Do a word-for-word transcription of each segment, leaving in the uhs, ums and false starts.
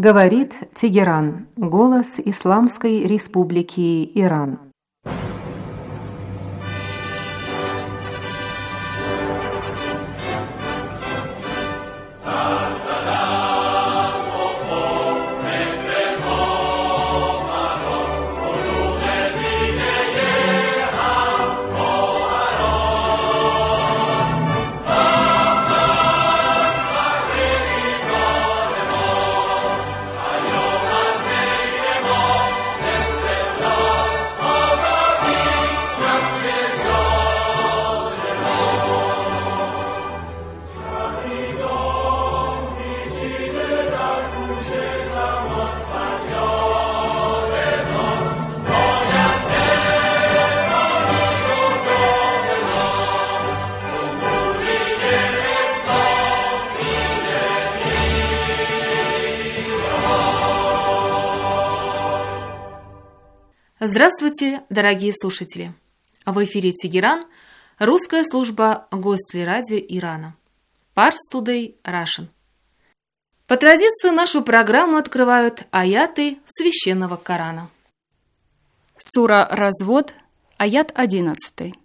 Говорит Тегеран, голос Исламской Республики Иран. Здравствуйте, дорогие слушатели! В эфире Тегеран, русская служба Гостелерадио Ирана. Pars Today Russian. По традиции нашу программу открывают аяты Священного Корана. Сура Развод, аят одиннадцатый.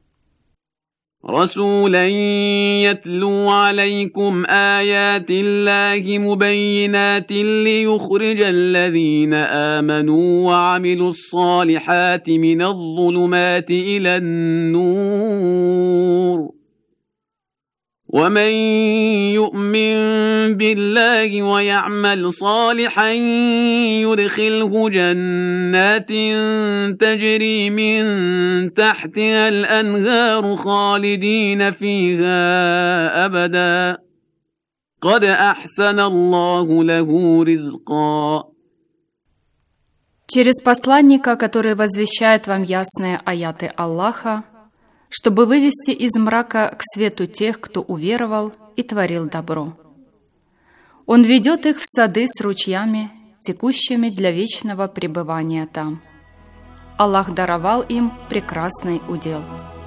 رسولا يتلو عليكم آيات الله مبينات ليخرج الذين آمنوا وعملوا الصالحات من الظلمات إلى النور ومن يؤمن بالله ويعمل صالحا يدخله جنات تجري من تحتها الأنهار خالدين فيها أبدا قد أحسن الله له رزقا. Через посланника, который возвещает вам ясные аяты Аллаха, чтобы вывести из мрака к свету тех, кто уверовал и творил добро. Он ведет их в сады с ручьями, текущими для вечного пребывания там. Аллах даровал им прекрасный удел.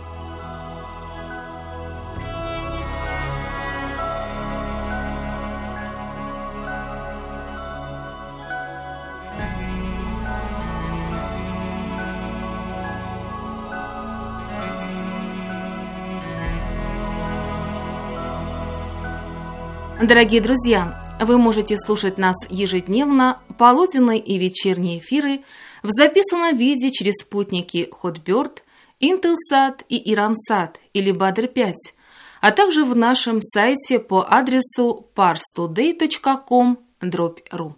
Дорогие друзья, вы можете слушать нас ежедневно, полуденные и вечерние эфиры в записанном виде через спутники Хотбёрд, Интелсат и Ирансат или Бадр пять, а также в нашем сайте по адресу парс тудей точка ком дробь ру.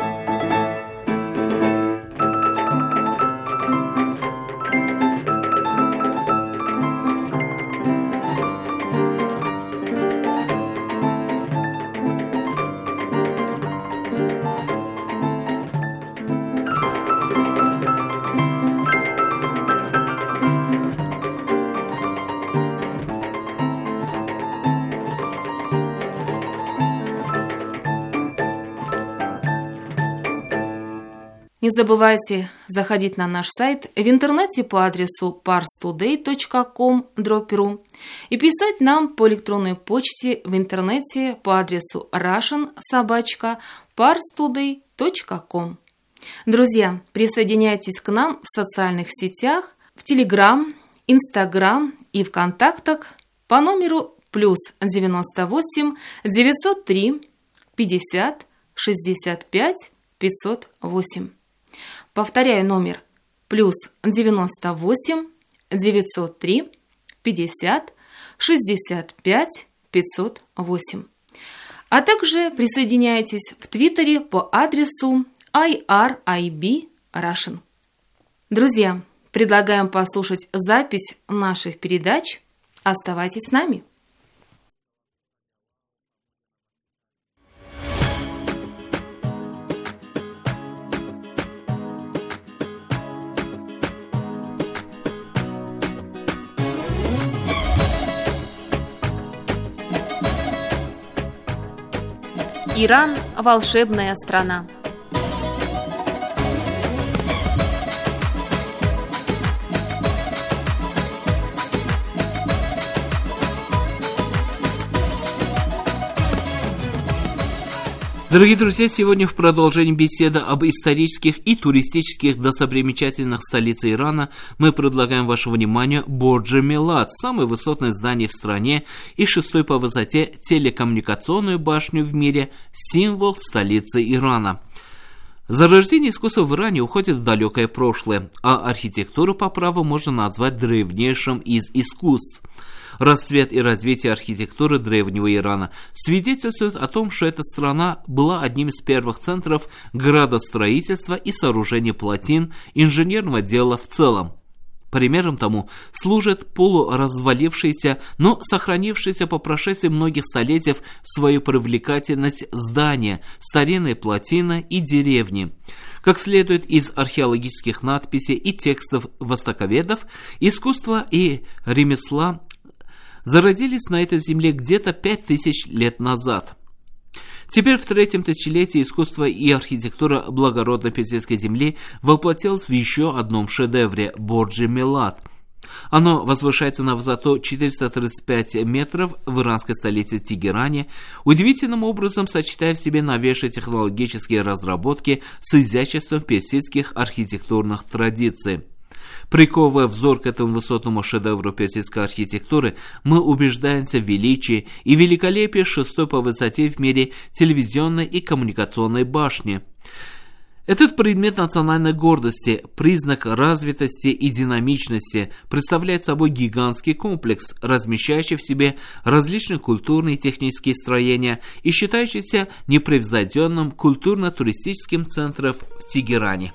Не забывайте заходить на наш сайт в интернете по адресу парс тудей точка ком дробь ру и писать нам по электронной почте в интернете по адресу russian собака парс тудей точка ком. Друзья, присоединяйтесь к нам в социальных сетях, в Телеграм, Инстаграм и ВКонтактах по номеру плюс девяносто восемь девятьсот три пятьдесят шестьдесят пять пятьсот восемь. Повторяю номер плюс девяносто восемь девятьсот три пятьдесят шестьдесят пять пятьсот восемь. А также присоединяйтесь в Твиттере по адресу ай ар ай би Russian. Друзья, предлагаем послушать запись наших передач. Оставайтесь с нами. Иран – волшебная страна. Дорогие друзья, сегодня в продолжении беседы об исторических и туристических достопримечательностях столицы Ирана мы предлагаем вашему вниманию Бордж-э-Милад, самое высотное здание в стране и шестой по высоте телекоммуникационную башню в мире, символ столицы Ирана. Зарождение искусства в Иране уходит в далекое прошлое, а архитектуру по праву можно назвать древнейшим из искусств. Расцвет и развитие архитектуры древнего Ирана свидетельствует о том, что эта страна была одним из первых центров градостроительства и сооружения плотин, инженерного дела в целом. Примером тому служит полуразвалившееся, но сохранившееся по прошествии многих столетий свою привлекательность здания, старинные плотины и деревни. Как следует из археологических надписей и текстов востоковедов, искусство и ремесла зародились на этой земле где-то пять тысяч лет назад. Теперь в третьем тысячелетии искусство и архитектура благородной персидской земли воплотилось в еще одном шедевре – Бордж-э-Милад. Оно возвышается на высоту четыреста тридцать пять метров в иранской столице Тегеране, удивительным образом сочетая в себе новейшие технологические разработки с изяществом персидских архитектурных традиций. Приковывая взор к этому высотному шедевру персидской архитектуры, мы убеждаемся в величии и великолепии шестой по высоте в мире телевизионной и коммуникационной башни. Этот предмет национальной гордости, признак развитости и динамичности, представляет собой гигантский комплекс, размещающий в себе различные культурные и технические строения и считающийся непревзойденным культурно-туристическим центром в Тегеране.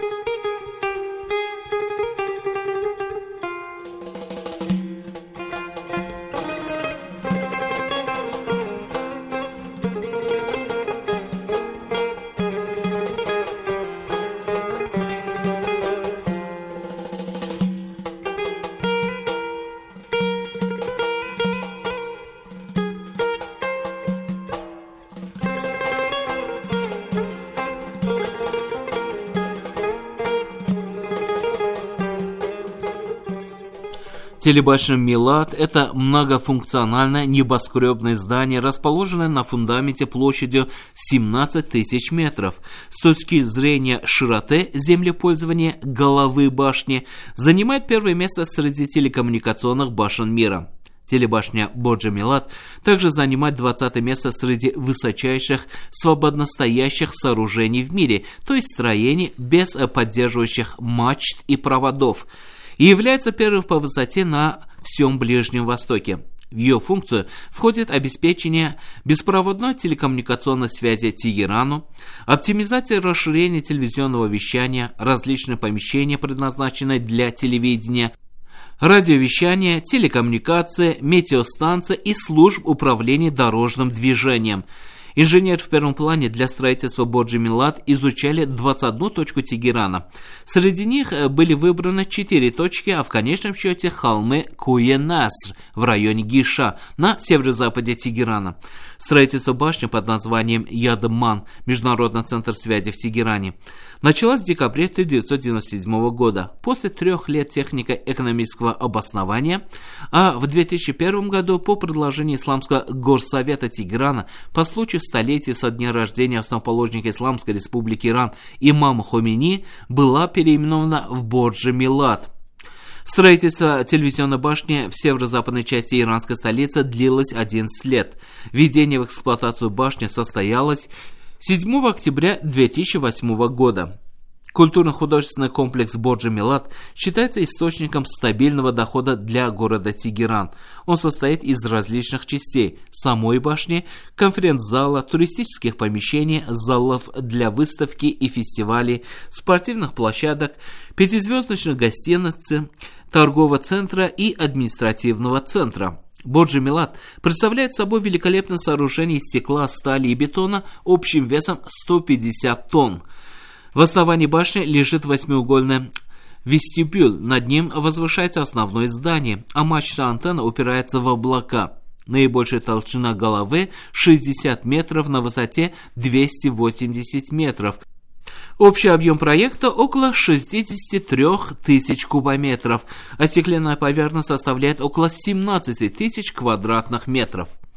Телебашня Милад – это многофункциональное небоскребное здание, расположенное на фундаменте площадью семнадцать тысяч метров. С точки зрения широты землепользования головы башни занимает первое место среди телекоммуникационных башен мира. Телебашня Бордж-э-Милад также занимает двадцатое место среди высочайших свободностоящих сооружений в мире, то есть строений без поддерживающих мачт и проводов, и является первым по высоте на всем Ближнем Востоке. В ее функцию входит обеспечение беспроводной телекоммуникационной связи Тегерану, оптимизация и расширение телевизионного вещания, различные помещения, предназначенные для телевидения, радиовещание, телекоммуникация, метеостанция и служб управления дорожным движением. Инженеры в первом плане для строительства Бордж-э-Милад изучали двадцать одну точку Тегерана. Среди них были выбраны четыре точки, а в конечном счете холмы Куе-Наср в районе Гиша на северо-западе Тегерана. Строительство башни под названием Ядман, Международный центр связи в Тегеране, началось в декабре тысяча девятьсот девяносто седьмого года, после трех лет технико-экономического обоснования, а в две тысячи первом году по предложению Исламского горсовета Тегерана по случаю столетия со дня рождения основоположника Исламской республики Иран имама Хомейни была переименована в Бордж-э-Милад. Строительство телевизионной башни в северо-западной части иранской столицы длилось одиннадцать лет. Введение в эксплуатацию башни состоялось седьмого октября две тысячи восьмого года. Культурно-художественный комплекс Бордж-э-Милад считается источником стабильного дохода для города Тегеран. Он состоит из различных частей: самой башни, конференц-зала, туристических помещений, залов для выставки и фестивалей, спортивных площадок, пятизвездочных гостиниц, торгового центра и административного центра. Бордж-э-Милад представляет собой великолепное сооружение из стекла, стали и бетона общим весом сто пятьдесят тонн. В основании башни лежит восьмиугольный вестибюль, над ним возвышается основное здание, а мачта антенна упирается в облака. Наибольшая толщина головы шестьдесят метров, на высоте двести восемьдесят метров. Общий объем проекта около шестьдесят три тысячи кубометров, а стеклянная поверхность составляет около семнадцать тысяч квадратных метров.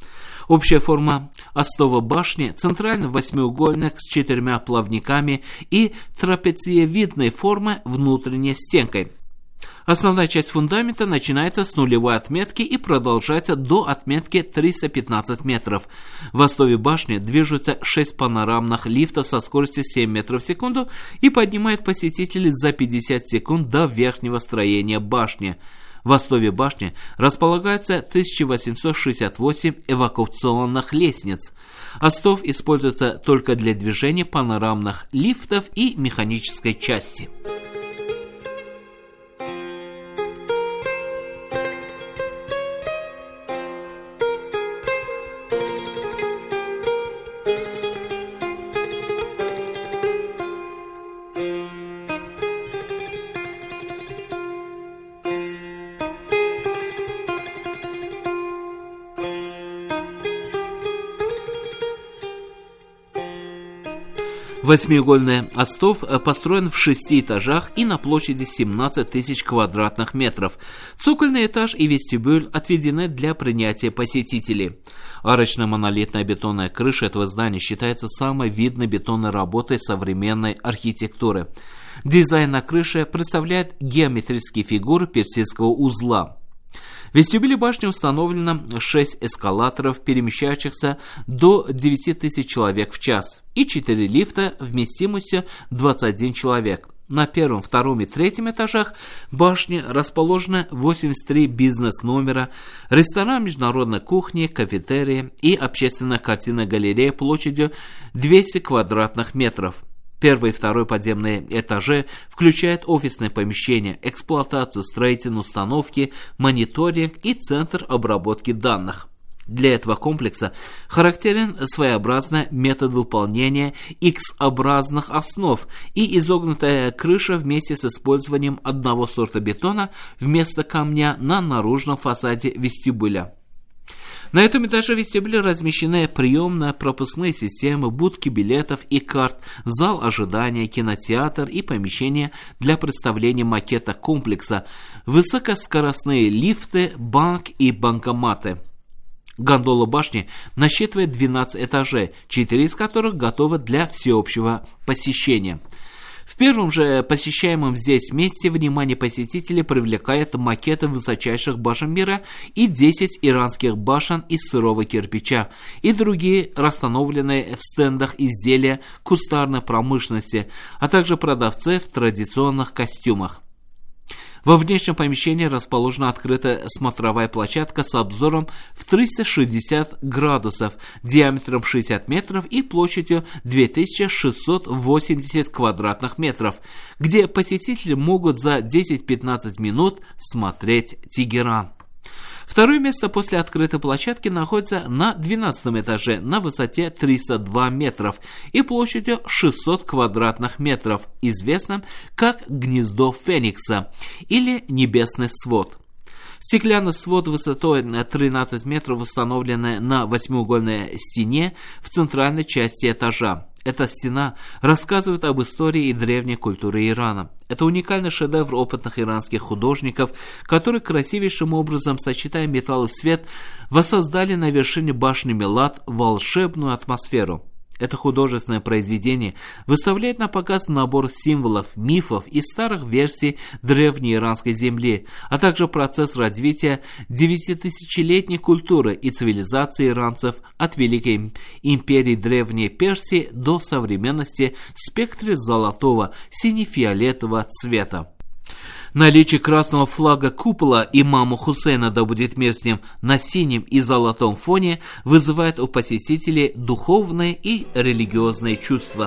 Общая форма остова башни центральный восьмиугольник с четырьмя плавниками и трапециевидной формы внутренней стенкой. Основная часть фундамента начинается с нулевой отметки и продолжается до отметки триста пятнадцать метров. В основе башни движутся шесть панорамных лифтов со скоростью семь метров в секунду и поднимают посетителей за пятьдесят секунд до верхнего строения башни. В основе башни располагается тысяча восемьсот шестьдесят восемь эвакуационных лестниц. Остов используется только для движения панорамных лифтов и механической части. Восьмиугольный остов построен в шести этажах и на площади семнадцать тысяч квадратных метров. Цокольный этаж и вестибюль отведены для принятия посетителей. Арочная монолитная бетонная крыша этого здания считается самой видной бетонной работой современной архитектуры. Дизайн на крыше представляет геометрические фигуры персидского узла. В вестибюле башни установлено шесть эскалаторов, перемещающихся до девяти тысяч человек в час, и четыре лифта вместимостью двадцать один человек. На первом, втором и третьем этажах башни расположены восемьдесят три бизнес-номера, ресторан международной кухни, кафетерия и общественная картинная галерея площадью двести квадратных метров. Первый и второй подземные этажи включают офисные помещения, эксплуатацию строительной установки, мониторинг и центр обработки данных. Для этого комплекса характерен своеобразный метод выполнения X-образных основ и изогнутая крыша вместе с использованием одного сорта бетона вместо камня на наружном фасаде вестибюля. На этом этаже вестибюля размещены приемно-пропускные системы, будки билетов и карт, зал ожидания, кинотеатр и помещение для представления макета комплекса, высокоскоростные лифты, банк и банкоматы. Гондола башни насчитывает двенадцать этажей, четыре из которых готовы для всеобщего посещения. В первом же посещаемом здесь месте внимание посетителей привлекает макеты высочайших башен мира и десять иранских башен из сырого кирпича и другие расстановленные в стендах изделия кустарной промышленности, а также продавцы в традиционных костюмах. Во внешнем помещении расположена открытая смотровая площадка с обзором в триста шестьдесят градусов, диаметром шестьдесят метров и площадью две тысячи шестьсот восемьдесят квадратных метров, где посетители могут за десять-пятнадцать минут смотреть Тегеран. Второе место после открытой площадки находится на двенадцатом этаже на высоте триста два метров и площадью шестьсот квадратных метров, известным как «Гнездо Феникса» или «Небесный свод». Стеклянный свод высотой тринадцать метров установлен на восьмиугольной стене в центральной части этажа. Эта стена рассказывает об истории и древней культуре Ирана. Это уникальный шедевр опытных иранских художников, которые красивейшим образом, сочетая металл и свет, воссоздали на вершине башни Милад волшебную атмосферу. Это художественное произведение выставляет на показ набор символов, мифов и старых версий древней иранской земли, а также процесс развития девятитысячелетней культуры и цивилизации иранцев от Великой империи Древней Персии до современности в спектре золотого, сине-фиолетового цвета. Наличие красного флага купола имама Хусейна, да будет мир с ним, на синем и золотом фоне вызывает у посетителей духовные и религиозные чувства.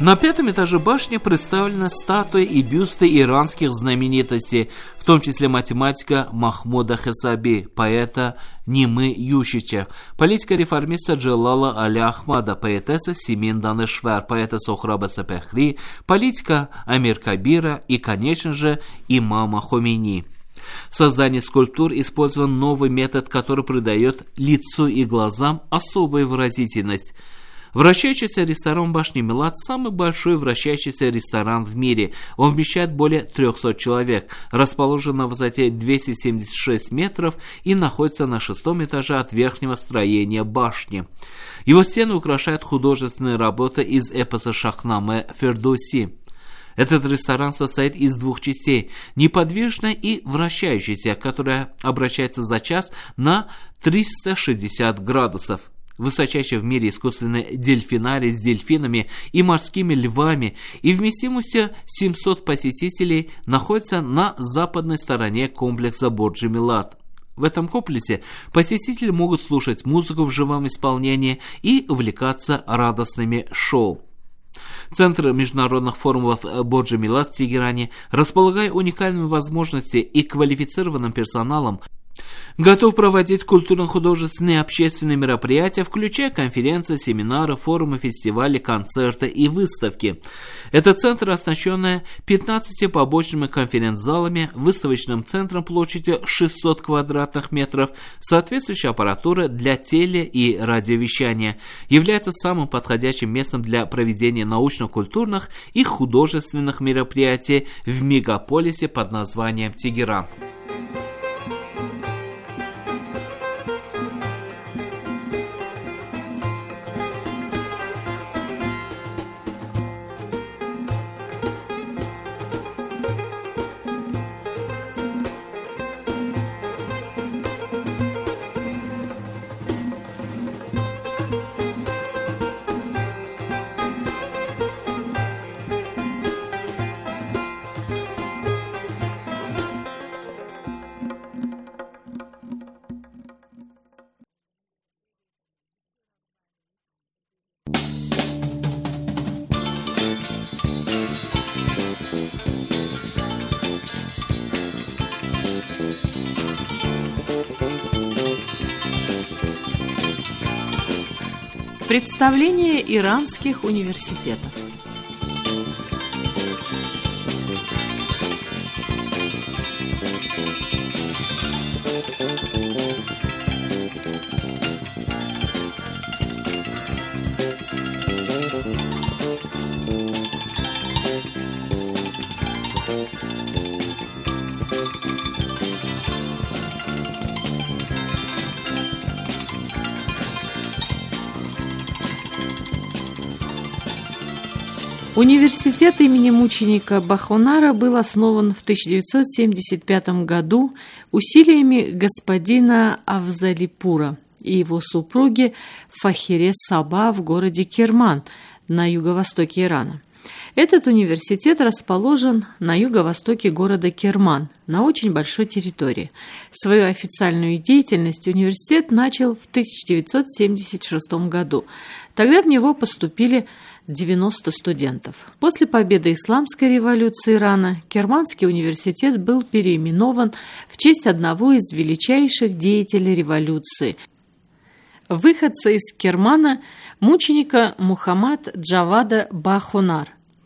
На пятом этаже башни представлены статуи и бюсты иранских знаменитостей, в том числе математика Махмуда Хесаби, поэта Нимы Ющича, политика-реформиста Джалала Аля Ахмада, поэтесса Симин Данешвар, поэта Сохраба Сапехри, политика Амир Кабира и, конечно же, имама Хомейни. В создании скульптур использован новый метод, который придает лицу и глазам особую выразительность. Вращающийся ресторан башни Милад – самый большой вращающийся ресторан в мире. Он вмещает более трехсот человек, расположен на высоте двести семьдесят шесть метров и находится на шестом этаже от верхнего строения башни. Его стены украшают художественные работы из эпоса Шахнаме Фердоуси. Этот ресторан состоит из двух частей – неподвижной и вращающейся, которая обращается за час на триста шестьдесят градусов. Высочайший в мире искусственный дельфинарий с дельфинами и морскими львами и вместимостью семьсот посетителей находится на западной стороне комплекса Борджи Милад. В этом комплексе посетители могут слушать музыку в живом исполнении и увлекаться радостными шоу. Центр международных форумов Борджи Милад в Тегеране, располагая уникальными возможностями и квалифицированным персоналом, готов проводить культурно-художественные и общественные мероприятия, включая конференции, семинары, форумы, фестивали, концерты и выставки. Это центр, оснащенный пятнадцатью побочными конференц-залами, выставочным центром площадью шестьсот квадратных метров, соответствующей аппаратурой для теле- и радиовещания, является самым подходящим местом для проведения научно-культурных и художественных мероприятий в мегаполисе под названием Тегеран. Представление иранских университетов. Университет имени мученика Бахонара был основан в тысяча девятьсот семьдесят пятом году усилиями господина Афзалипура и его супруги Фахире Саба в городе Керман на юго-востоке Ирана. Этот университет расположен на юго-востоке города Керман, на очень большой территории. Свою официальную деятельность университет начал в тысяча девятьсот семьдесят шестом году. Тогда в него поступили девяносто студентов. После победы Исламской революции Ирана Керманский университет был переименован в честь одного из величайших деятелей революции, выходца из Кермана, мученика Мухаммад Джавада Бахонар.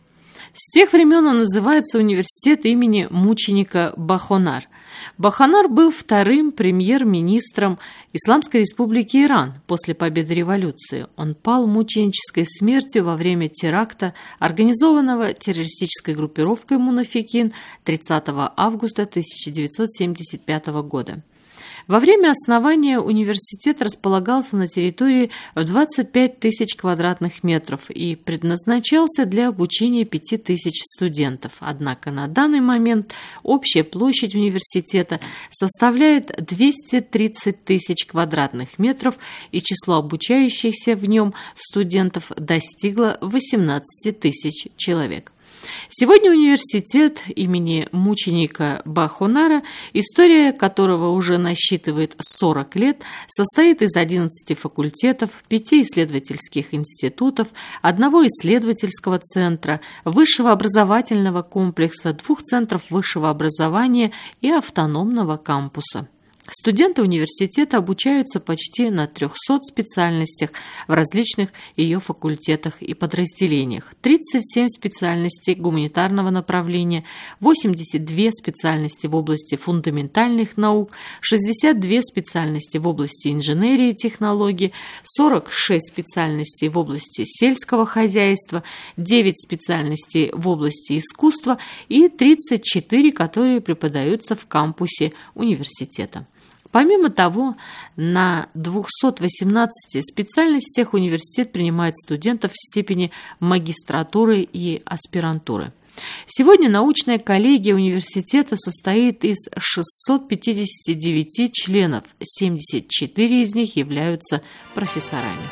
С тех времен он называется университет имени мученика Бахонар. Бахонар был вторым премьер-министром Исламской республики Иран после победы революции. Он пал мученической смертью во время теракта, организованного террористической группировкой Мунафикин тридцатого августа тысяча девятьсот семьдесят пятого года. Во время основания университет располагался на территории в двадцать пять тысяч квадратных метров и предназначался для обучения пяти тысяч студентов. Однако на данный момент общая площадь университета составляет двести тридцать тысяч квадратных метров, и число обучающихся в нем студентов достигло восемнадцати тысяч человек. Сегодня университет имени мученика Бахонара, история которого уже насчитывает сорок лет, состоит из одиннадцати факультетов, пяти исследовательских институтов, одного исследовательского центра, высшего образовательного комплекса, двух центров высшего образования и автономного кампуса. Студенты университета обучаются почти на трехсот специальностях в различных ее факультетах и подразделениях. тридцать семь специальностей гуманитарного направления, восемьдесят две специальности в области фундаментальных наук, шестьдесят две специальности в области инженерии и технологий, сорок шесть специальностей в области сельского хозяйства, девять специальностей в области искусства и тридцать четыре, которые преподаются в кампусе университета. Помимо того, на двухстах восемнадцати специальностях университет принимает студентов в степени магистратуры и аспирантуры. Сегодня научная коллегия университета состоит из шестисот пятидесяти девяти членов, семьдесят четыре из них являются профессорами.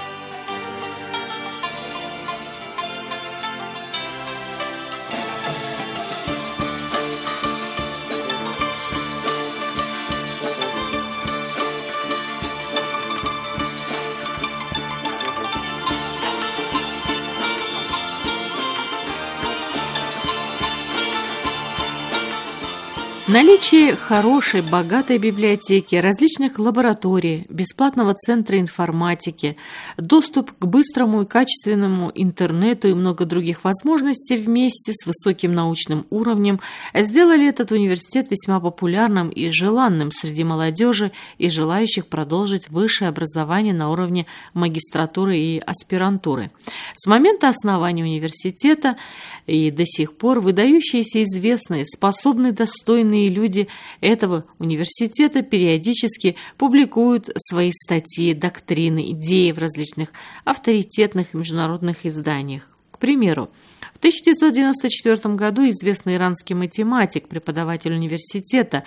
Наличие хорошей, богатой библиотеки, различных лабораторий, бесплатного центра информатики, доступ к быстрому и качественному интернету и много других возможностей вместе с высоким научным уровнем сделали этот университет весьма популярным и желанным среди молодежи и желающих продолжить высшее образование на уровне магистратуры и аспирантуры. С момента основания университета и до сих пор выдающиеся, известные, способные, достойные люди этого университета периодически публикуют свои статьи, доктрины, идеи в различных авторитетных международных изданиях. К примеру, в тысяча девятьсот девяносто четвёртом году известный иранский математик, преподаватель университета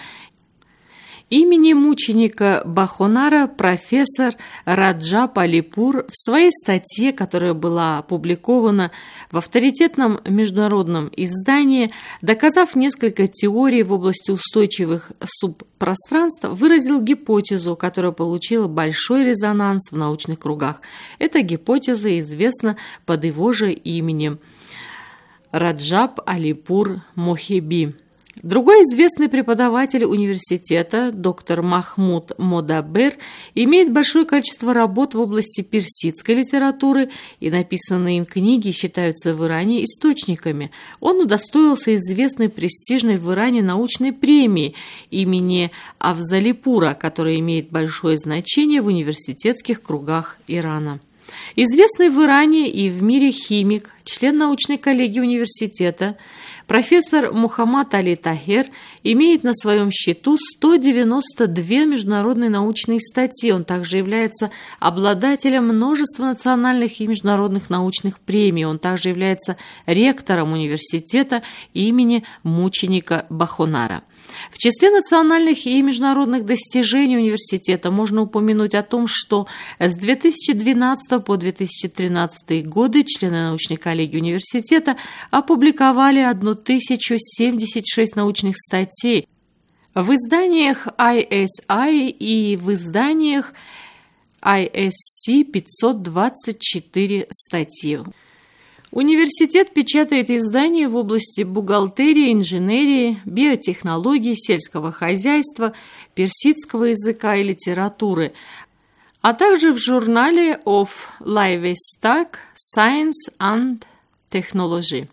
имени мученика Бахонара, профессор Раджаб Алипур, в своей статье, которая была опубликована в авторитетном международном издании, доказав несколько теорий в области устойчивых субпространств, выразил гипотезу, которая получила большой резонанс в научных кругах. Эта гипотеза известна под его же именем Раджаб Алипур Мохеби. Другой известный преподаватель университета, доктор Махмуд Модабер, имеет большое количество работ в области персидской литературы, и написанные им книги считаются в Иране источниками. Он удостоился известной престижной в Иране научной премии имени Афзалипура, которая имеет большое значение в университетских кругах Ирана. Известный в Иране и в мире химик, член научной коллегии университета, профессор Мухаммад Али Тахер имеет на своем счету сто девяносто две международные научные статьи. Он также является обладателем множества национальных и международных научных премий. Он также является ректором университета имени мученика Бахонара. В числе национальных и международных достижений университета можно упомянуть о том, что с две тысячи двенадцатого по две тысячи тринадцатый годы члены научной коллегии университета опубликовали тысячу семьдесят шесть научных статей в изданиях ай эс ай и в изданиях ай эс си пятьсот двадцать четыре статьи. Университет печатает издания в области бухгалтерии, инженерии, биотехнологий, сельского хозяйства, персидского языка и литературы, а также в журнале of Livestock, Science and Technology.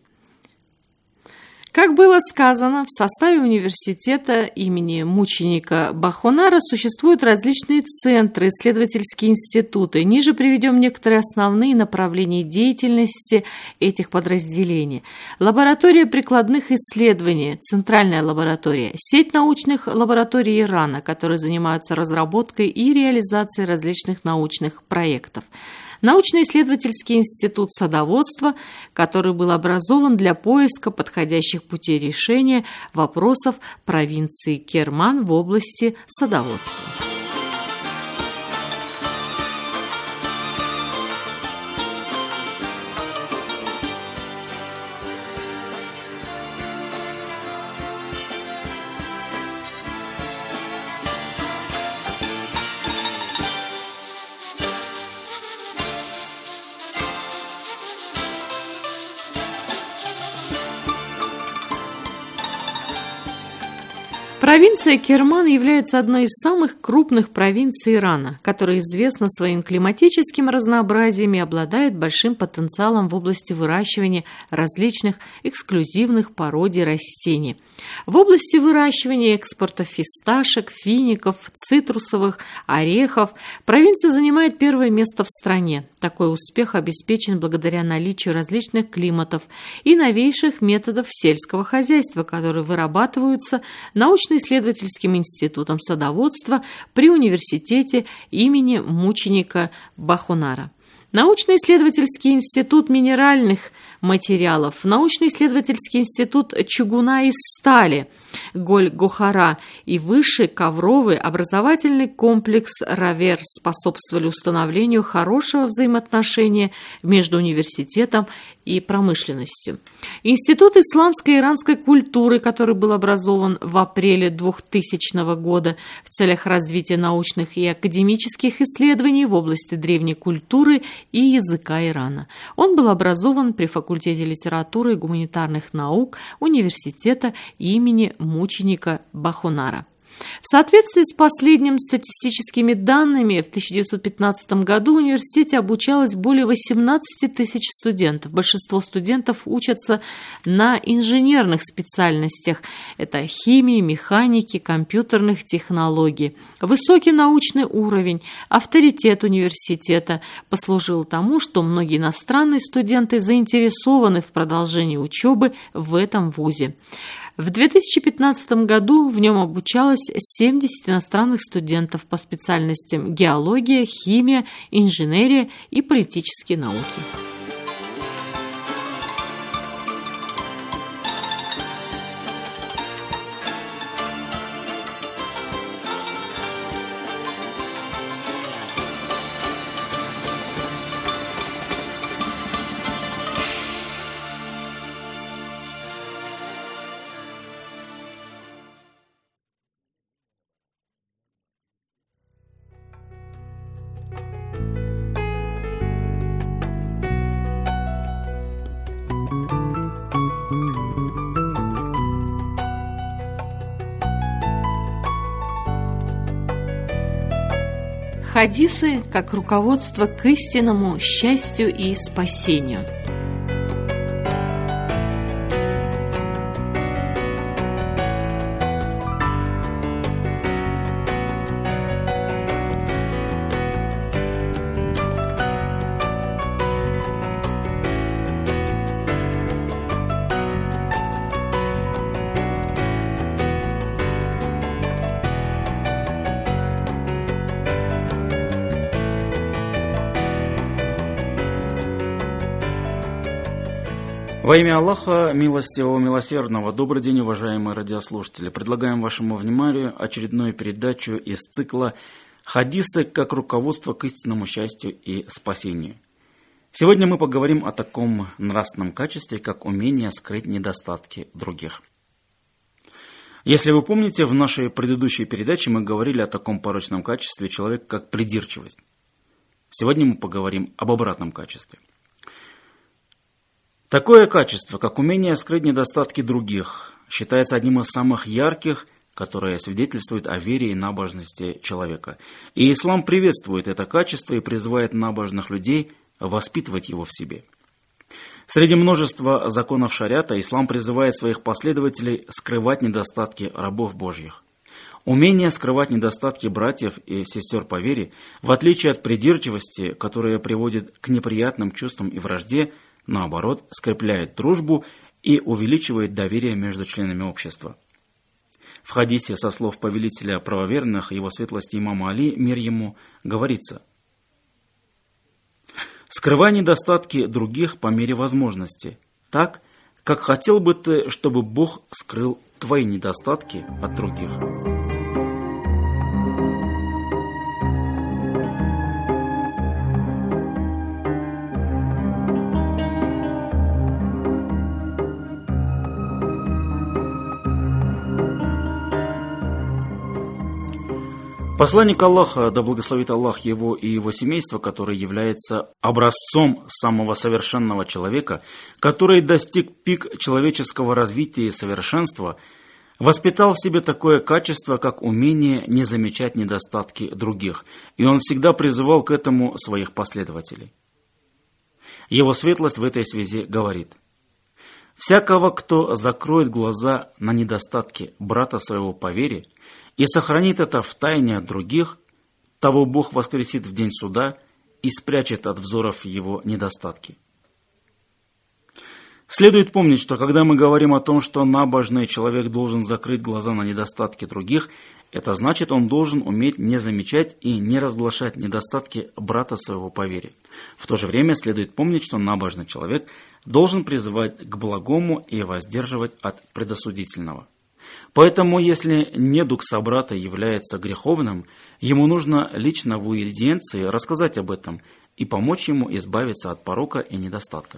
Как было сказано, в составе университета имени мученика Бахонара существуют различные центры, исследовательские институты. Ниже приведем некоторые основные направления деятельности этих подразделений. Лаборатория прикладных исследований, центральная лаборатория, сеть научных лабораторий Ирана, которые занимаются разработкой и реализацией различных научных проектов. Научно-исследовательский институт садоводства, который был образован для поиска подходящих путей решения вопросов провинции Керман в области садоводства. Провинция Керман является одной из самых крупных провинций Ирана, которая известна своим климатическим разнообразием и обладает большим потенциалом в области выращивания различных эксклюзивных породий растений. В области выращивания и экспорта фисташек, фиников, цитрусовых, орехов провинция занимает первое место в стране. Такой успех обеспечен благодаря наличию различных климатов и новейших методов сельского хозяйства, которые вырабатываются научно-исследовательским институтом садоводства при университете имени мученика Бахунара. Научно-исследовательский институт минеральных материалов, научно-исследовательский институт чугуна и стали Голь-Гохара и высший ковровый образовательный комплекс Равер способствовали установлению хорошего взаимоотношения между университетом и промышленностью. Институт исламской и иранской культуры, который был образован в апреле двухтысячного года в целях развития научных и академических исследований в области древней культуры и языка Ирана. Он был образован при факультете литературы и гуманитарных наук университета имени мученика Бахунара. В соответствии с последними статистическими данными, в тысяча девятьсот пятнадцатом году в университете обучалось более восемнадцати тысяч студентов. Большинство студентов учатся на инженерных специальностях. Это химии, механики, компьютерных технологий. Высокий научный уровень, авторитет университета послужил тому, что многие иностранные студенты заинтересованы в продолжении учебы в этом вузе. В две тысячи пятнадцатом году в нем обучалось семьдесят иностранных студентов по специальностям геология, химия, инженерия и политические науки. Хадисы как руководство к истинному счастью и спасению. Во имя Аллаха, милостивого, милосердного, добрый день, уважаемые радиослушатели. Предлагаем вашему вниманию очередную передачу из цикла «Хадисы как руководство к истинному счастью и спасению». Сегодня мы поговорим о таком нравственном качестве, как умение скрыть недостатки других. Если вы помните, в нашей предыдущей передаче мы говорили о таком порочном качестве человека, как придирчивость. Сегодня мы поговорим об обратном качестве. Такое качество, как умение скрыть недостатки других, считается одним из самых ярких, которое свидетельствует о вере и набожности человека. И ислам приветствует это качество и призывает набожных людей воспитывать его в себе. Среди множества законов шариата ислам призывает своих последователей скрывать недостатки рабов Божьих. Умение скрывать недостатки братьев и сестер по вере, в отличие от придирчивости, которая приводит к неприятным чувствам и вражде, наоборот, скрепляет дружбу и увеличивает доверие между членами общества. В хадисе со слов повелителя правоверных, его светлости имама Али, мир ему, говорится: «Скрывай недостатки других по мере возможности, так, как хотел бы ты, чтобы Бог скрыл твои недостатки от других». Посланник Аллаха, да благословит Аллах его и его семейство, который является образцом самого совершенного человека, который достиг пик человеческого развития и совершенства, воспитал в себе такое качество, как умение не замечать недостатки других, и он всегда призывал к этому своих последователей. Его светлость в этой связи говорит: «Всякого, кто закроет глаза на недостатки брата своего по вере и сохранит это в тайне от других, того Бог воскресит в день суда и спрячет от взоров его недостатки». Следует помнить, что когда мы говорим о том, что набожный человек должен закрыть глаза на недостатки других, это значит, он должен уметь не замечать и не разглашать недостатки брата своего по вере. В то же время следует помнить, что набожный человек должен призывать к благому и воздерживать от предосудительного. Поэтому, если недуг собрата является греховным, ему нужно лично в уидиенции рассказать об этом и помочь ему избавиться от порока и недостатка.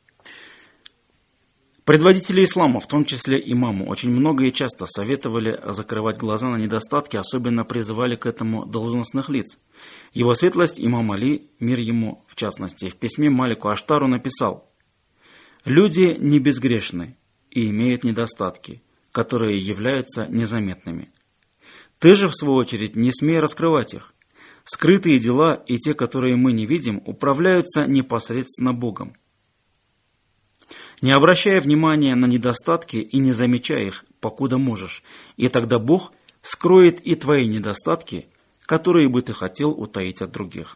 Предводители ислама, в том числе имаму, очень много и часто советовали закрывать глаза на недостатки, особенно призывали к этому должностных лиц. Его светлость имам Али, мир ему в частности, в письме Малику Аштару написал: «Люди не безгрешны и имеют недостатки, которые являются незаметными. Ты же, в свою очередь, не смей раскрывать их. Скрытые дела и те, которые мы не видим, управляются непосредственно Богом. Не обращая внимания на недостатки и не замечая их, покуда можешь, и тогда Бог скроет и твои недостатки, которые бы ты хотел утаить от других».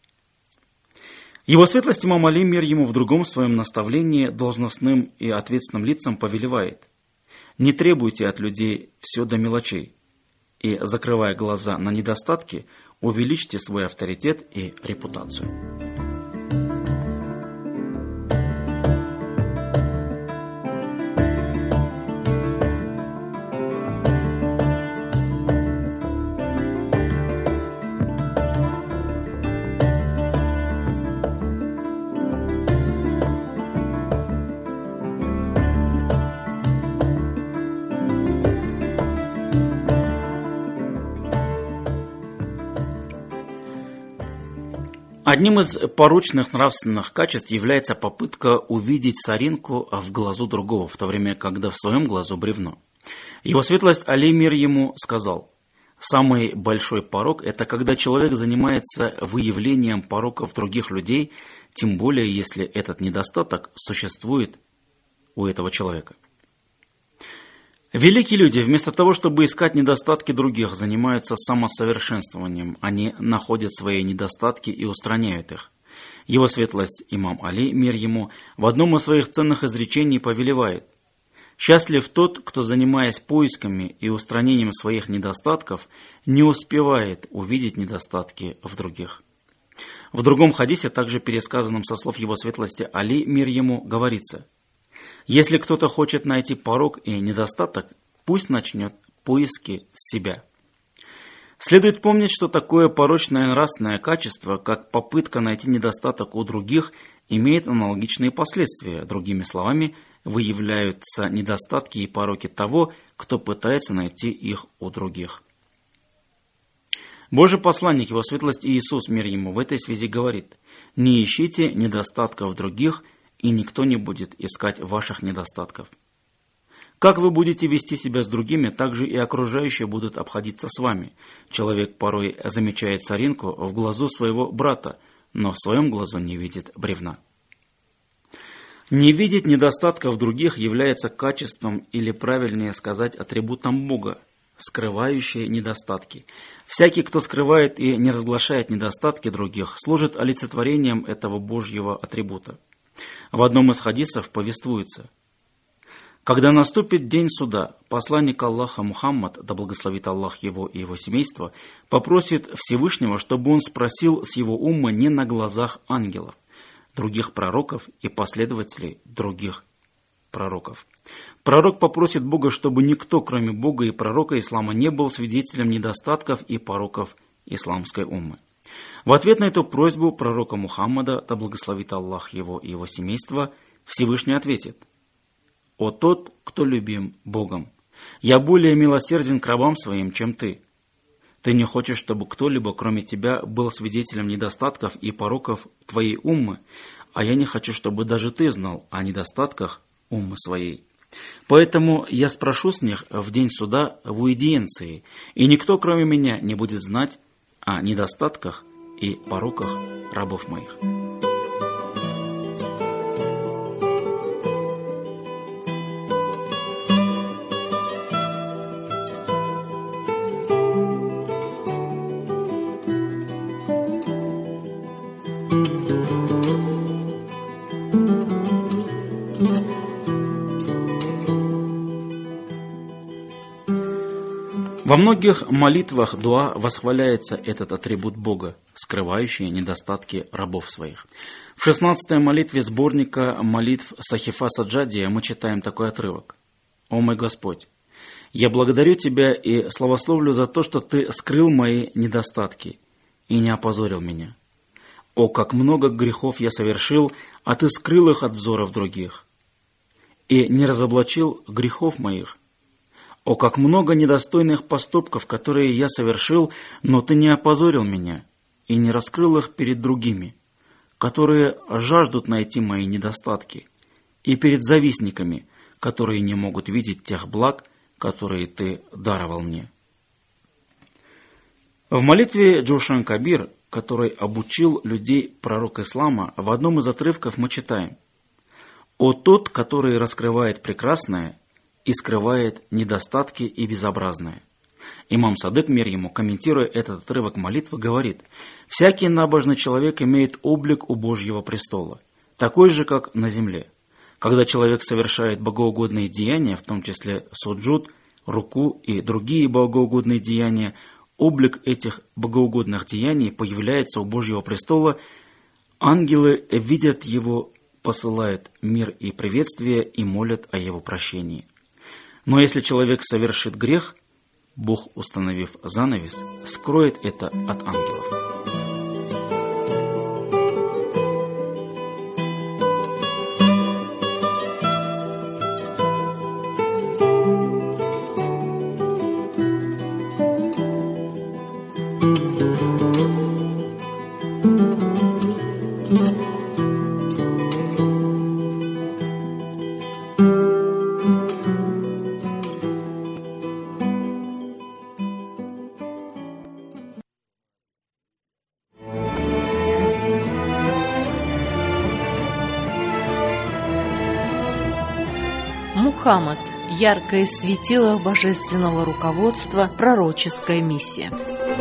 Его светлость имам Али, мир ему, в другом своем наставлении должностным и ответственным лицам повелевает: «Не требуйте от людей все до мелочей, и, закрывая глаза на недостатки, увеличьте свой авторитет и репутацию». Одним из порочных нравственных качеств является попытка увидеть соринку в глазу другого, в то время, когда в своем глазу бревно. Его светлость Али, мир ему, сказал: «Самый большой порок – это когда человек занимается выявлением пороков других людей, тем более, если этот недостаток существует у этого человека». Великие люди, вместо того, чтобы искать недостатки других, занимаются самосовершенствованием. Они находят свои недостатки и устраняют их. Его светлость имам Али, мир ему, в одном из своих ценных изречений повелевает: «Счастлив тот, кто, занимаясь поисками и устранением своих недостатков, не успевает увидеть недостатки в других». В другом хадисе, также пересказанном со слов его светлости Али, мир ему, говорится: «Если кто-то хочет найти порок и недостаток, пусть начнет поиски с себя». Следует помнить, что такое порочное нравственное качество, как попытка найти недостаток у других, имеет аналогичные последствия. Другими словами, выявляются недостатки и пороки того, кто пытается найти их у других. Божий посланник, его светлость Иисус, мир ему, в этой связи говорит: «Не ищите недостатков других, и никто не будет искать ваших недостатков». Как вы будете вести себя с другими, так же и окружающие будут обходиться с вами. Человек порой замечает соринку в глазу своего брата, но в своем глазу не видит бревна. Не видеть недостатков других является качеством, или правильнее сказать, атрибутом Бога, скрывающие недостатки. Всякий, кто скрывает и не разглашает недостатки других, служит олицетворением этого Божьего атрибута. В одном из хадисов повествуется: «Когда наступит день суда, посланник Аллаха Мухаммад, да благословит Аллах его и его семейство, попросит Всевышнего, чтобы он спросил с его умма не на глазах ангелов, других пророков и последователей других пророков. Пророк попросит Бога, чтобы никто, кроме Бога и пророка ислама, не был свидетелем недостатков и пороков исламской уммы. В ответ на эту просьбу пророка Мухаммада, да благословит Аллах его и его семейство, Всевышний ответит: «О тот, кто любим Богом, я более милосерден к рабам своим, чем ты. Ты не хочешь, чтобы кто-либо, кроме тебя, был свидетелем недостатков и пороков твоей уммы, а я не хочу, чтобы даже ты знал о недостатках уммы своей». Поэтому я спрошу с них в день суда в уидиенции, и никто, кроме меня, не будет знать о недостатках и пороках рабов моих». Во многих молитвах дуа восхваляется этот атрибут Бога, скрывающий недостатки рабов своих. В шестнадцатой молитве сборника молитв Сахифа Саджадия мы читаем такой отрывок. «О мой Господь, я благодарю Тебя и славословлю за то, что Ты скрыл мои недостатки и не опозорил меня. О, как много грехов я совершил, а Ты скрыл их от взоров других, и не разоблачил грехов моих. О, как много недостойных поступков, которые я совершил, но Ты не опозорил меня и не раскрыл их перед другими, которые жаждут найти мои недостатки, и перед завистниками, которые не могут видеть тех благ, которые Ты даровал мне». В молитве Джошан Кабир, который обучил людей пророк ислама, в одном из отрывков мы читаем: «О тот, который раскрывает прекрасное и скрывает недостатки и безобразное». Имам Садык, мир ему, комментируя этот отрывок молитвы, говорит: «Всякий набожный человек имеет облик у Божьего престола, такой же, как на земле. Когда человек совершает богоугодные деяния, в том числе суджуд, руку и другие богоугодные деяния, облик этих богоугодных деяний появляется у Божьего престола, ангелы видят его, посылают мир и приветствие и молят о его прощении. Но если человек совершит грех, Бог, установив занавес, скроет это от ангелов». Мухаммад – яркое светило божественного руководства, пророческая миссия.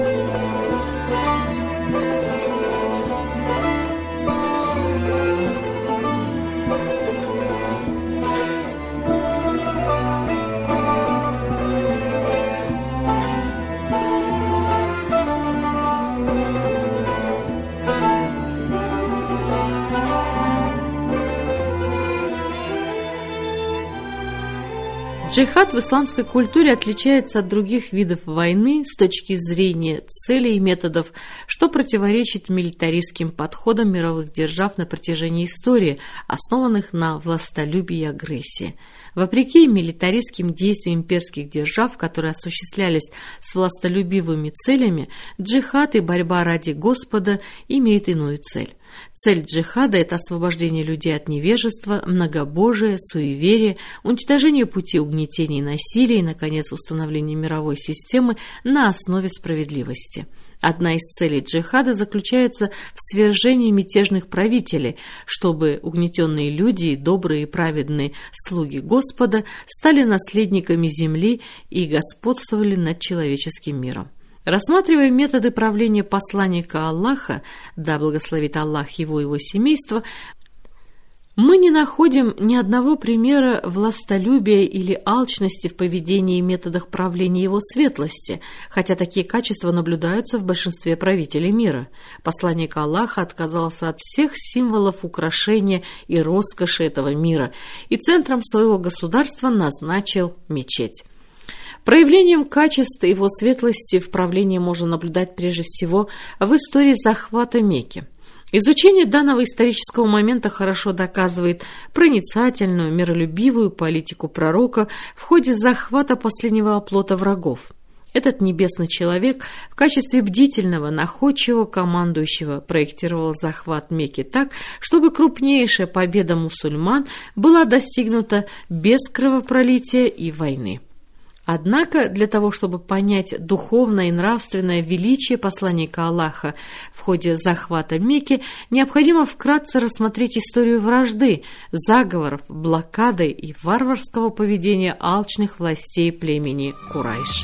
Джихад в исламской культуре отличается от других видов войны с точки зрения целей и методов, что противоречит милитаристским подходам мировых держав на протяжении истории, основанных на властолюбии и агрессии. Вопреки милитаристским действиям имперских держав, которые осуществлялись с властолюбивыми целями, джихад и борьба ради Господа имеют иную цель. Цель джихада – это освобождение людей от невежества, многобожия, суеверия, уничтожение пути угнетения и насилия и, наконец, установление мировой системы на основе справедливости. Одна из целей джихада заключается в свержении мятежных правителей, чтобы угнетенные люди и добрые и праведные слуги Господа стали наследниками земли и господствовали над человеческим миром. Рассматривая методы правления посланника Аллаха, да благословит Аллах его и его семейство, мы не находим ни одного примера властолюбия или алчности в поведении и методах правления его светлости, хотя такие качества наблюдаются в большинстве правителей мира. Посланник Аллаха отказался от всех символов украшения и роскоши этого мира и центром своего государства назначил мечеть. Проявлением качеств его светлости в правлении можно наблюдать прежде всего в истории захвата Мекки. Изучение данного исторического момента хорошо доказывает проницательную, миролюбивую политику пророка в ходе захвата последнего оплота врагов. Этот небесный человек в качестве бдительного, находчивого командующего проектировал захват Мекки так, чтобы крупнейшая победа мусульман была достигнута без кровопролития и войны. Однако для того, чтобы понять духовное и нравственное величие посланника Аллаха в ходе захвата Мекки, необходимо вкратце рассмотреть историю вражды, заговоров, блокады и варварского поведения алчных властей племени Курайш.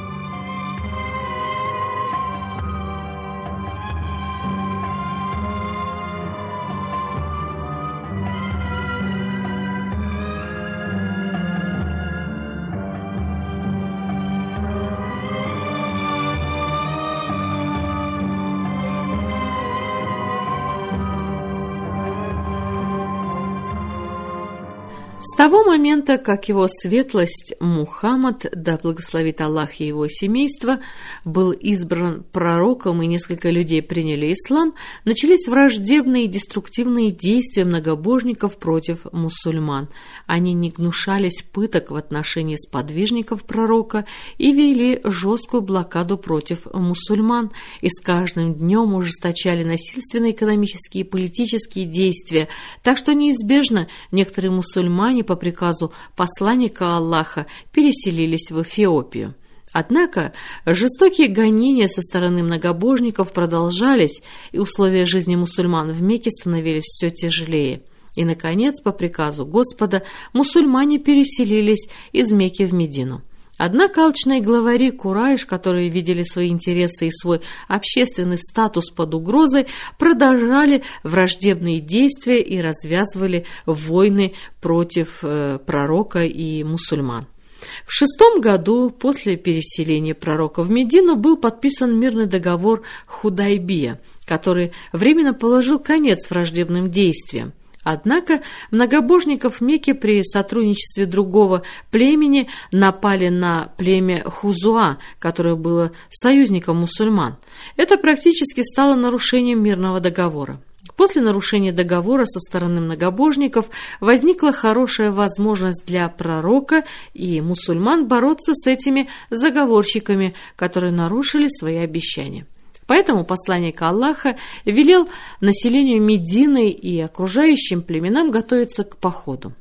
С того момента, как его светлость Мухаммад, да благословит Аллах и его семейство, был избран пророком и несколько людей приняли ислам, начались враждебные и деструктивные действия многобожников против мусульман. Они не гнушались пыток в отношении сподвижников пророка и вели жесткую блокаду против мусульман, и с каждым днем ужесточали насильственные экономические и политические действия, так что неизбежно некоторые мусульмане по приказу посланника Аллаха переселились в Эфиопию. Однако жестокие гонения со стороны многобожников продолжались, и условия жизни мусульман в Мекке становились все тяжелее. И, наконец, по приказу Господа, мусульмане переселились из Мекки в Медину. Однако алчные главари Курайш, которые видели свои интересы и свой общественный статус под угрозой, продолжали враждебные действия и развязывали войны против э, пророка и мусульман. В шестом году после переселения пророка в Медину был подписан мирный договор Худайбия, который временно положил конец враждебным действиям. Однако многобожников Мекки при сотрудничестве другого племени напали на племя Хузуа, которое было союзником мусульман. Это практически стало нарушением мирного договора. После нарушения договора со стороны многобожников возникла хорошая возможность для пророка и мусульман бороться с этими заговорщиками, которые нарушили свои обещания. Поэтому посланник Аллаха велел населению Медины и окружающим племенам готовиться к походу.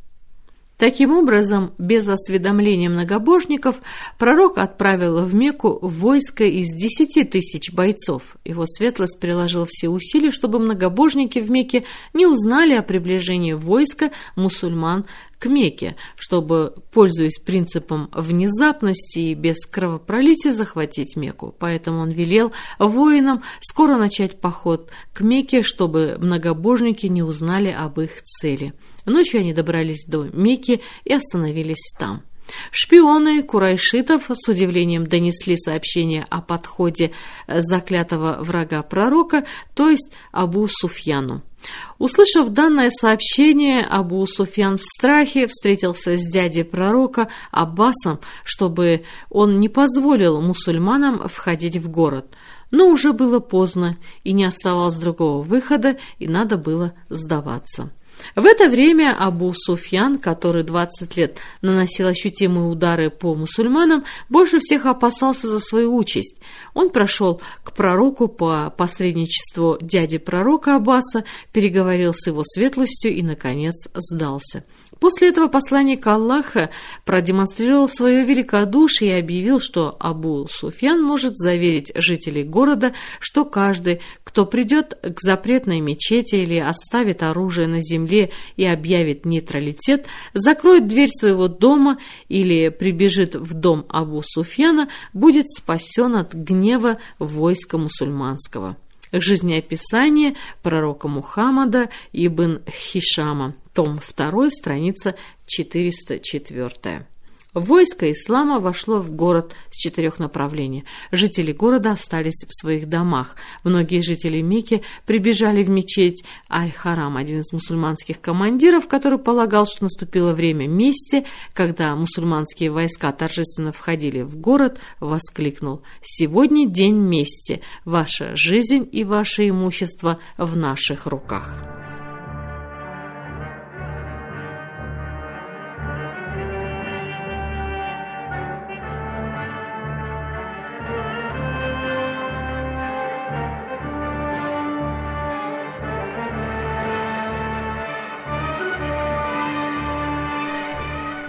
Таким образом, без осведомления многобожников, пророк отправил в Мекку войско из десяти тысяч бойцов. Его светлость приложил все усилия, чтобы многобожники в Мекке не узнали о приближении войска мусульман к Мекке, чтобы, пользуясь принципом внезапности и без кровопролития, захватить Мекку. Поэтому он велел воинам скоро начать поход к Мекке, чтобы многобожники не узнали об их цели. Ночью они добрались до Мекки и остановились там. Шпионы курайшитов с удивлением донесли сообщение о подходе заклятого врага пророка, то есть Абу Суфьяну. Услышав данное сообщение, Абу Суфьян в страхе встретился с дядей пророка Аббасом, чтобы он не позволил мусульманам входить в город. Но уже было поздно, и не оставалось другого выхода, и надо было сдаваться. В это время Абу Суфьян, который двадцать лет наносил ощутимые удары по мусульманам, больше всех опасался за свою участь. Он прошел к пророку по посредничеству дяди пророка Аббаса, переговорил с его светлостью и, наконец, сдался. После этого посланник Аллаха продемонстрировал свое великодушие и объявил, что Абу Суфьян может заверить жителей города, что каждый, кто придет к запретной мечети или оставит оружие на земле и объявит нейтралитет, закроет дверь своего дома или прибежит в дом Абу Суфьяна, будет спасен от гнева войска мусульманского. Жизнеописание пророка Мухаммада ибн Хишама, том два, страница четыреста четыре. Войско ислама вошло в город с четырех направлений. Жители города остались в своих домах. Многие жители Мекки прибежали в мечеть Аль-Харам. Один из мусульманских командиров, который полагал, что наступило время мести, когда мусульманские войска торжественно входили в город, воскликнул: «Сегодня день мести. Ваша жизнь и ваше имущество в наших руках».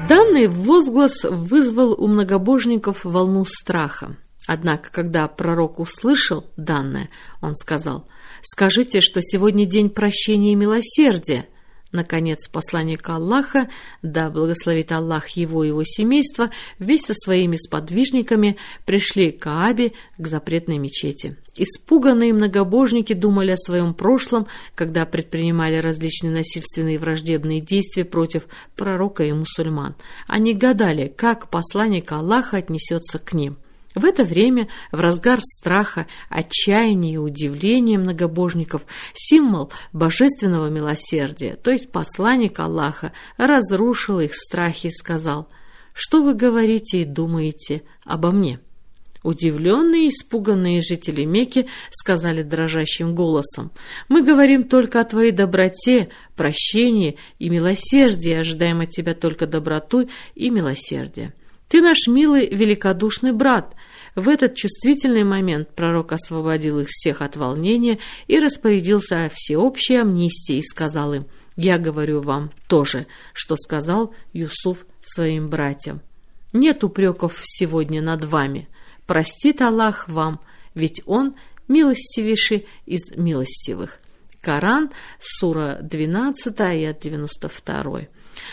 Данный возглас вызвал у многобожников волну страха. Однако, когда пророк услышал данное, он сказал: «Скажите, что сегодня день прощения и милосердия». Наконец, посланник Аллаха, да благословит Аллах его и его семейство, вместе со своими сподвижниками пришли к Каабе, к запретной мечети. Испуганные многобожники думали о своем прошлом, когда предпринимали различные насильственные и враждебные действия против пророка и мусульман. Они гадали, как посланник Аллаха отнесется к ним. В это время, в разгар страха, отчаяния и удивления многобожников, символ божественного милосердия, то есть посланник Аллаха, разрушил их страхи и сказал: «Что вы говорите и думаете обо мне?» Удивленные и испуганные жители Мекки сказали дрожащим голосом: «Мы говорим только о твоей доброте, прощении и милосердии, ожидаем от тебя только доброту и милосердие. Ты наш милый, великодушный брат». В этот чувствительный момент пророк освободил их всех от волнения и распорядился о всеобщей амнистии и сказал им: «Я говорю вам то же, что сказал Юсуф своим братьям. Нет упреков сегодня над вами. Простит Аллах вам, ведь Он милостивейший из милостивых». Коран, сура двенадцатая, аят девяносто два.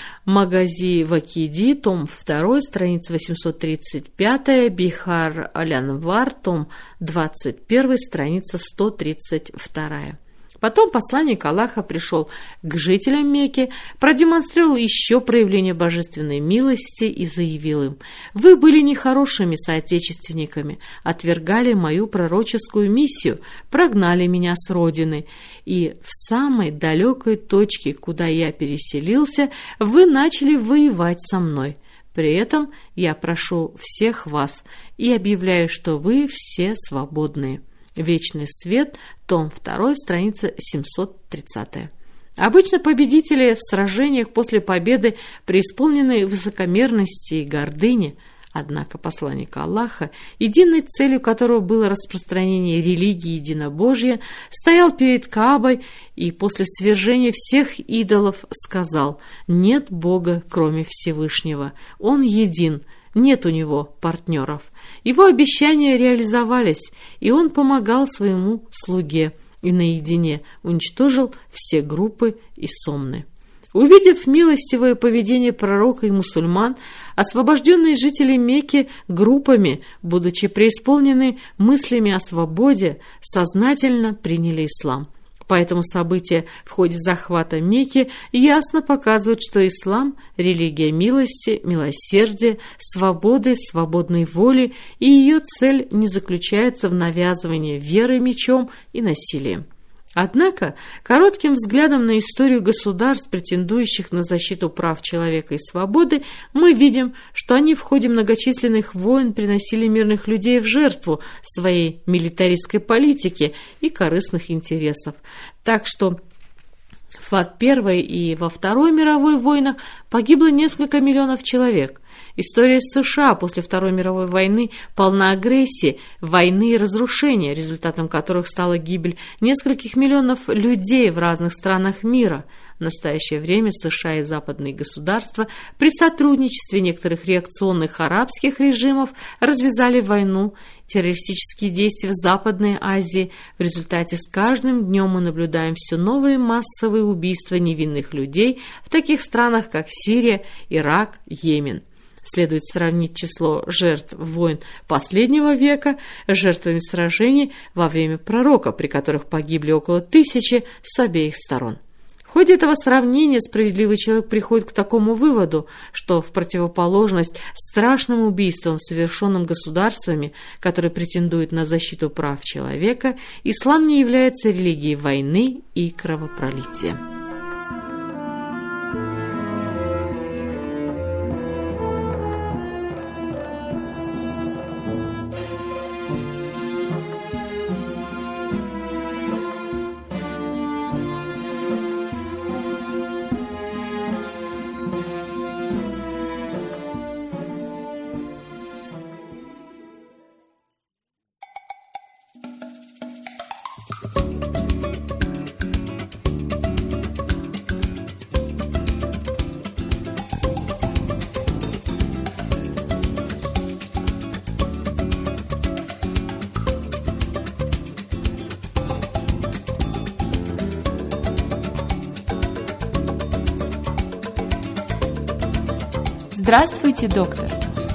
Магази Вакиди, том два, страница восемьсот тридцать пять, Бихар Аль-Анвар, том двадцать один, страница сто тридцать два. Потом посланник Аллаха пришел к жителям Мекки, продемонстрировал еще проявление божественной милости и заявил им: «Вы были нехорошими соотечественниками, отвергали мою пророческую миссию, прогнали меня с родины, и в самой далекой точке, куда я переселился, вы начали воевать со мной. При этом я прошу всех вас и объявляю, что вы все свободные». Вечный свет, том два, страница семьсот тридцать. Обычно победители в сражениях после победы преисполнены высокомерности и гордыни. Однако посланник Аллаха, единой целью которого было распространение религии единобожия, стоял перед Каабой и после свержения всех идолов сказал: «Нет Бога, кроме Всевышнего, Он един». Нет у него партнеров. Его обещания реализовались, и он помогал своему слуге и наедине уничтожил все группы и сомны. Увидев милостивое поведение пророка и мусульман, освобожденные жители Мекки группами, будучи преисполнены мыслями о свободе, сознательно приняли ислам. Поэтому события в ходе захвата Мекки ясно показывают, что ислам – религия милости, милосердия, свободы, свободной воли, и ее цель не заключается в навязывании веры мечом и насилием. Однако, коротким взглядом на историю государств, претендующих на защиту прав человека и свободы, мы видим, что они в ходе многочисленных войн приносили мирных людей в жертву своей милитаристской политики и корыстных интересов. Так что в Первой и во Второй мировой войнах погибло несколько миллионов человек. История США после Второй мировой войны полна агрессии, войны и разрушения, результатом которых стала гибель нескольких миллионов людей в разных странах мира. В настоящее время США и западные государства при сотрудничестве некоторых реакционных арабских режимов развязали войну, террористические действия в Западной Азии. В результате с каждым днем мы наблюдаем все новые массовые убийства невинных людей в таких странах, как Сирия, Ирак, Йемен. Следует сравнить число жертв войн последнего века с жертвами сражений во время пророка, при которых погибли около тысячи с обеих сторон. В ходе этого сравнения справедливый человек приходит к такому выводу, что в противоположность страшным убийствам, совершенным государствами, которые претендуют на защиту прав человека, ислам не является религией войны и кровопролития. Здравствуйте, доктор!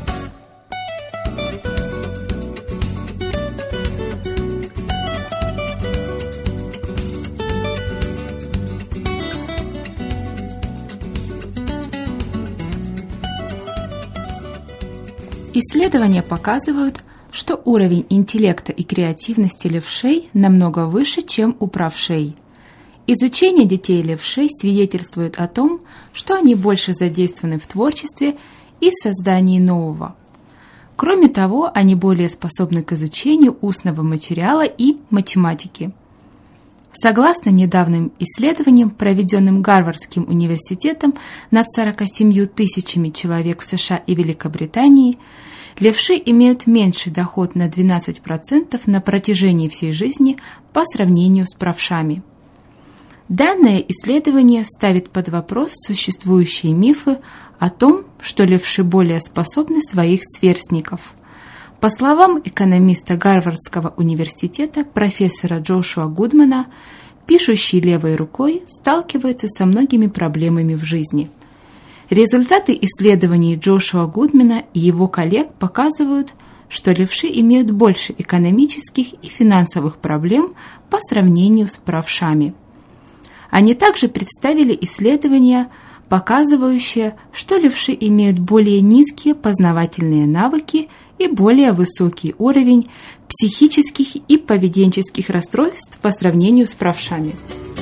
Исследования показывают, что уровень интеллекта и креативности левшей намного выше, чем у правшей. Изучение детей левшей свидетельствует о том, что они больше задействованы в творчестве и создании нового. Кроме того, они более способны к изучению устного материала и математики. Согласно недавним исследованиям, проведенным Гарвардским университетом над сорока семью тысячами человек в США и Великобритании, левши имеют меньший доход на двенадцать процентов на протяжении всей жизни по сравнению с правшами. Данное исследование ставит под вопрос существующие мифы о том, что левши более способны своих сверстников. По словам экономиста Гарвардского университета профессора Джошуа Гудмана, пишущий левой рукой сталкивается со многими проблемами в жизни. Результаты исследований Джошуа Гудмана и его коллег показывают, что левши имеют больше экономических и финансовых проблем по сравнению с правшами. Они также представили исследования, показывающие, что левши имеют более низкие познавательные навыки и более высокий уровень психических и поведенческих расстройств по сравнению с правшами.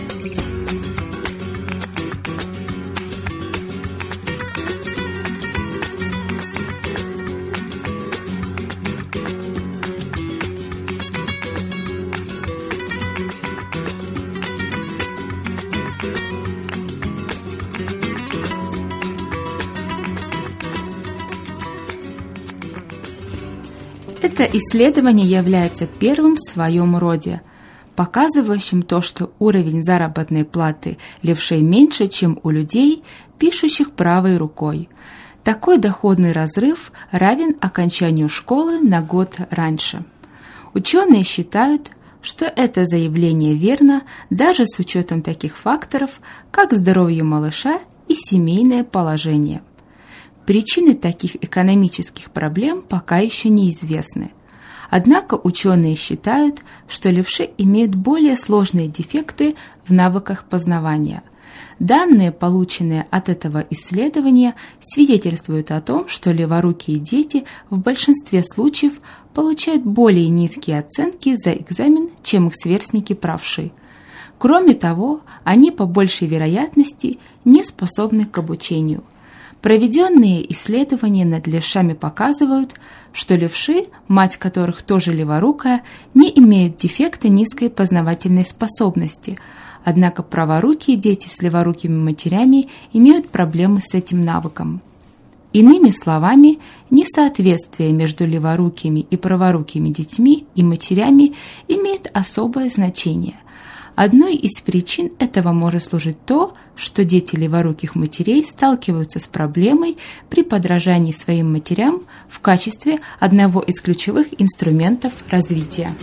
Это исследование является первым в своем роде, показывающим то, что уровень заработной платы левшей меньше, чем у людей, пишущих правой рукой. Такой доходный разрыв равен окончанию школы на год раньше. Ученые считают, что это заявление верно даже с учетом таких факторов, как здоровье малыша и семейное положение. Причины таких экономических проблем пока еще неизвестны. Однако ученые считают, что левши имеют более сложные дефекты в навыках познавания. Данные, полученные от этого исследования, свидетельствуют о том, что леворукие дети в большинстве случаев получают более низкие оценки за экзамен, чем их сверстники правши. Кроме того, они по большей вероятности не способны к обучению. Проведенные исследования над левшами показывают, что левши, мать которых тоже леворукая, не имеют дефекта низкой познавательной способности, однако праворукие дети с леворукими матерями имеют проблемы с этим навыком. Иными словами, несоответствие между леворукими и праворукими детьми и матерями имеет особое значение. Одной из причин этого может служить то, что дети леворуких матерей сталкиваются с проблемой при подражании своим матерям в качестве одного из ключевых инструментов развития.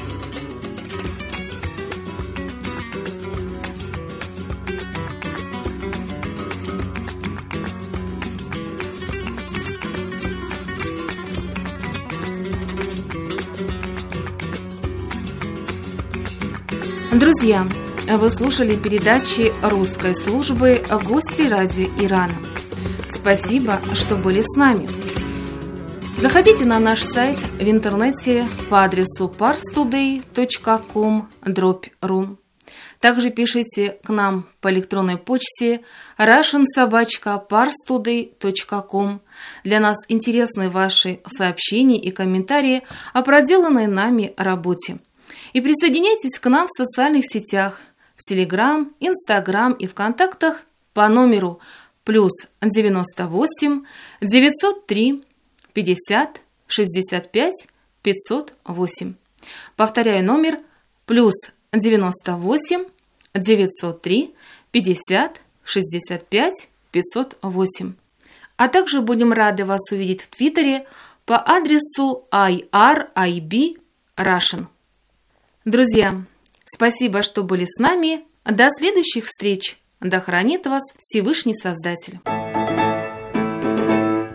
Друзья, вы слушали передачи русской службы «Гости радио Ирана». Спасибо, что были с нами. Заходите на наш сайт в интернете по адресу парстудей точка ком дробь ру. Также пишите к нам по электронной почте russian собака parstoday точка ком. Для нас интересны ваши сообщения и комментарии о проделанной нами работе. И присоединяйтесь к нам в социальных сетях, в Телеграм, Инстаграм и ВКонтактах по номеру плюс девяносто восемь девятьсот три пятьдесят шестьдесят пять пятьсот восемь. Повторяю номер плюс девяносто восемь девятьсот три пятьдесят шестьдесят пять пятьсот восемь. А также будем рады вас увидеть в Твиттере по адресу ай ар ай би Russian. Друзья, спасибо, что были с нами. До следующих встреч. Да хранит вас Всевышний Создатель.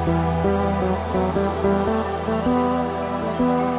Thank you.